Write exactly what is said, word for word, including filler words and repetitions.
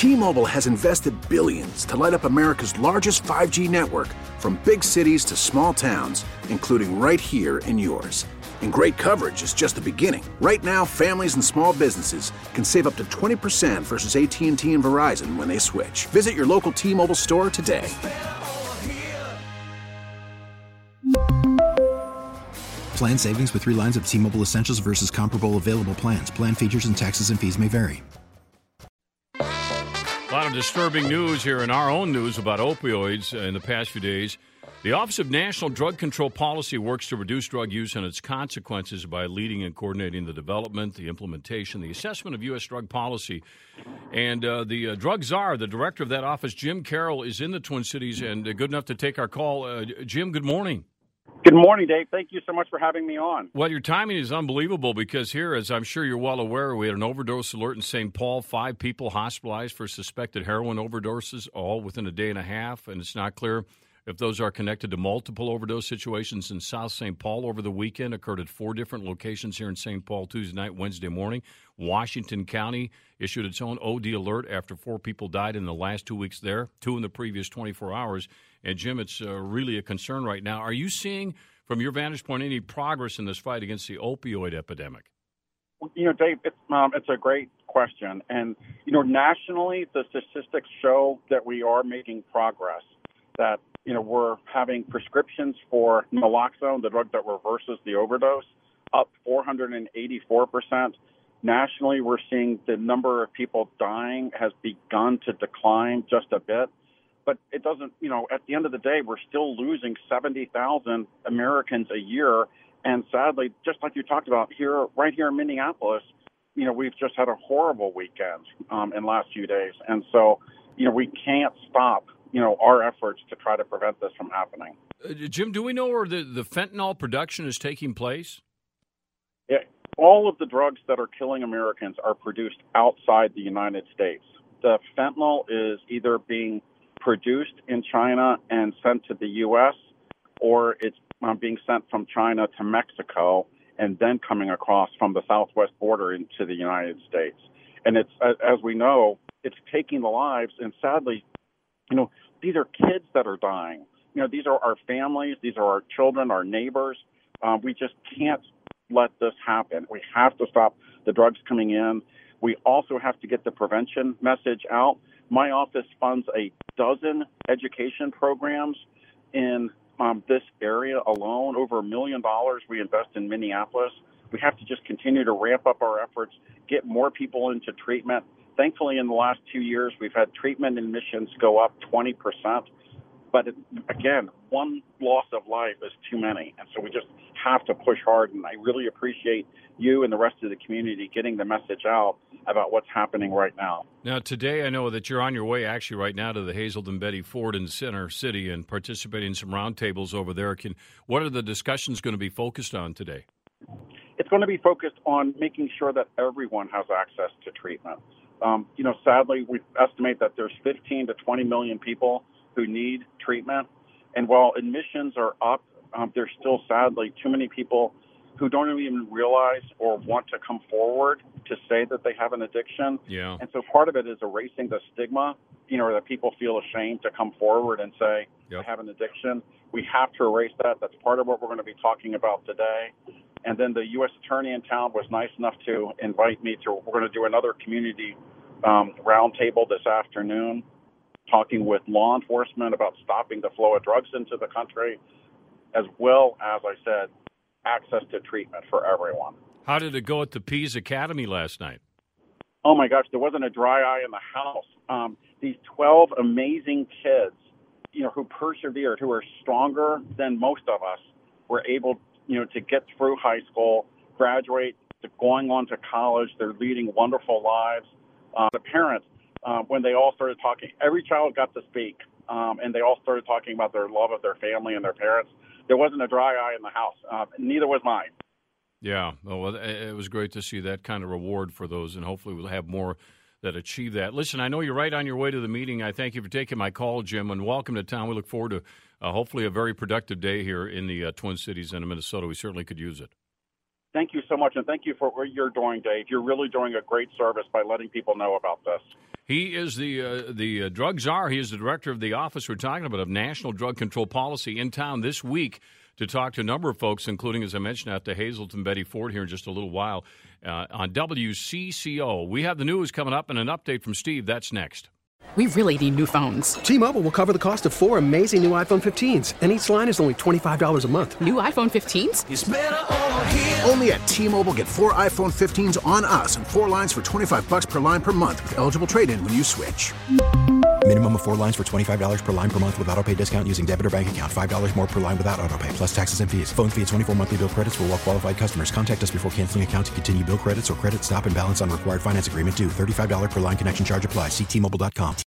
T-Mobile has invested billions to light up America's largest five G network, from big cities to small towns, including right here in yours. And great coverage is just the beginning. Right now, families and small businesses can save up to twenty percent versus A T and T and Verizon when they switch. Visit your local T-Mobile store today. Plan savings with three lines of T-Mobile Essentials versus comparable available plans. Plan features and taxes and fees may vary. A lot of disturbing news here in our own news about opioids in the past few days. The Office of National Drug Control Policy works to reduce drug use and its consequences by leading and coordinating the development, the implementation, the assessment of U S drug policy. And uh, the uh, drug czar, the director of that office, Jim Carroll, is in the Twin Cities and uh, good enough to take our call. Uh, Jim, good morning. Good morning, Dave. Thank you so much for having me on. Well, your timing is unbelievable because here, as I'm sure you're well aware, we had an overdose alert in Saint Paul. Five people hospitalized for suspected heroin overdoses, all within a day and a half, and it's not clear if those are connected to multiple overdose situations in South Saint Paul over the weekend. Occurred at four different locations here in Saint Paul Tuesday night, Wednesday morning. Washington County issued its own O D alert after four people died in the last two weeks there, two in the previous twenty-four hours. And, Jim, it's uh, really a concern right now. Are you seeing, from your vantage point, any progress in this fight against the opioid epidemic? You know, Dave, it's, um, it's a great question. And, you know, nationally, the statistics show that we are making progress, that, you know, we're having prescriptions for naloxone, the drug that reverses the overdose, up four hundred eighty-four percent. Nationally, we're seeing the number of people dying has begun to decline just a bit. But it doesn't, you know, at the end of the day, we're still losing seventy thousand Americans a year. And sadly, just like you talked about here, right here in Minneapolis, you know, we've just had a horrible weekend um, in the last few days. And so, you know, we can't stop, you know, our efforts to try to prevent this from happening. Uh, Jim, do we know where the, the fentanyl production is taking place? Yeah, all of the drugs that are killing Americans are produced outside the United States. The fentanyl is either being produced in China and sent to the U S, or it's um, being sent from China to Mexico and then coming across from the southwest border into the United States. And it's, as we know, it's taking the lives, and sadly, you know, these are kids that are dying. You know, these are our families, these are our children, our neighbors. Um, we just can't let this happen. We have to stop the drugs coming in. We also have to get the prevention message out. My office funds a dozen education programs in um, this area alone. Over a million dollars we invest in Minneapolis. We have to just continue to ramp up our efforts, get more people into treatment. Thankfully, in the last two years, we've had treatment admissions go up twenty percent. But it, again, one loss of life is too many. And so we just have to push hard. And I really appreciate you and the rest of the community getting the message out about what's happening right now. Now, today I know that you're on your way actually right now to the Hazelden Betty Ford in Center City and participating in some roundtables over there. Can, what are the discussions going to be focused on today? It's going to be focused on making sure that everyone has access to treatment. Um, you know, sadly, we estimate that there's fifteen to twenty million people who need treatment. And while admissions are up, um, there's still, sadly, too many people who don't even realize or want to come forward to say that they have an addiction. Yeah. And so part of it is erasing the stigma, you know, that people feel ashamed to come forward and say, yep, I have an addiction. We have to erase that. That's part of what we're going to be talking about today. And then the U S attorney in town was nice enough to invite me to, we're going to do another community um, roundtable this afternoon, talking with law enforcement about stopping the flow of drugs into the country, as well as, I said, access to treatment for everyone. How did it go at the Pease Academy last night? Oh, my gosh, there wasn't a dry eye in the house. Um, these twelve amazing kids, you know, who persevered, who are stronger than most of us, were able, you know, to get through high school, graduate, to going on to college. They're leading wonderful lives. Uh, the parents, uh, when they all started talking, every child got to speak, um, and they all started talking about their love of their family and their parents. There wasn't a dry eye in the house. Uh, neither was mine. Yeah, well, it was great to see that kind of reward for those, and hopefully we'll have more that achieve that. Listen, I know you're right on your way to the meeting. I thank you for taking my call, Jim, and welcome to town. We look forward to uh, hopefully a very productive day here in the uh, Twin Cities and in Minnesota. We certainly could use it. Thank you so much, and thank you for what you're doing, Dave. You're really doing a great service by letting people know about this. He is the uh, the uh, drug czar. He is the director of the office we're talking about of National Drug Control Policy in town this week to talk to a number of folks, including, as I mentioned, at the Hazleton Betty Ford here in just a little while uh, on W C C O. We have the news coming up and an update from Steve. That's next. We really need new phones. T-Mobile will cover the cost of four amazing new iPhone fifteens, and each line is only twenty-five dollars a month. New iPhone fifteens? It's better over here. Only at T-Mobile, get four iPhone fifteens on us and four lines for twenty-five dollars per line per month with eligible trade-in when you switch. Minimum of four lines for twenty-five dollars per line per month with autopay discount using debit or bank account. five dollars more per line without autopay, plus taxes and fees. Phone fee at twenty-four monthly bill credits for well-qualified customers. Contact us before canceling account to continue bill credits or credit stop and balance on required finance agreement due. thirty-five dollars per line connection charge applies. See T Mobile dot com.